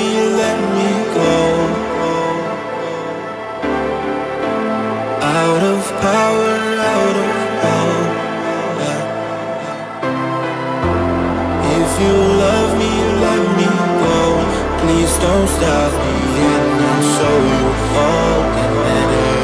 let me go. Out of power, out of love. Yeah. If you love me, let me go. Please don't stop me, and I'll show you all in midair.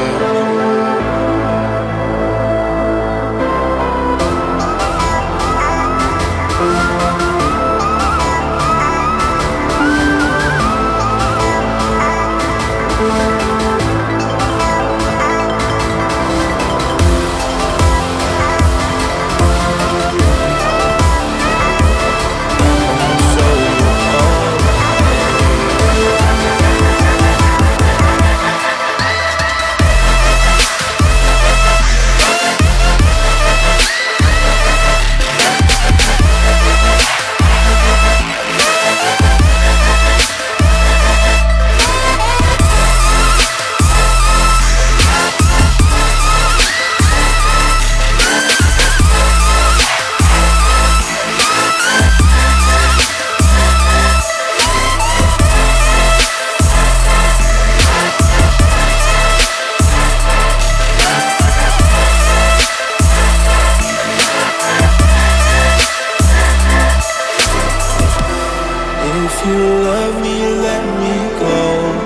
If you love me, let me go.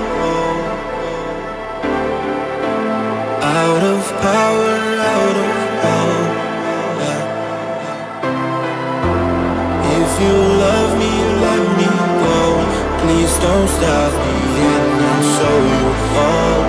Out of power, out of love. Yeah. If you love me, let me go. Please don't stop me, and I'll show you all.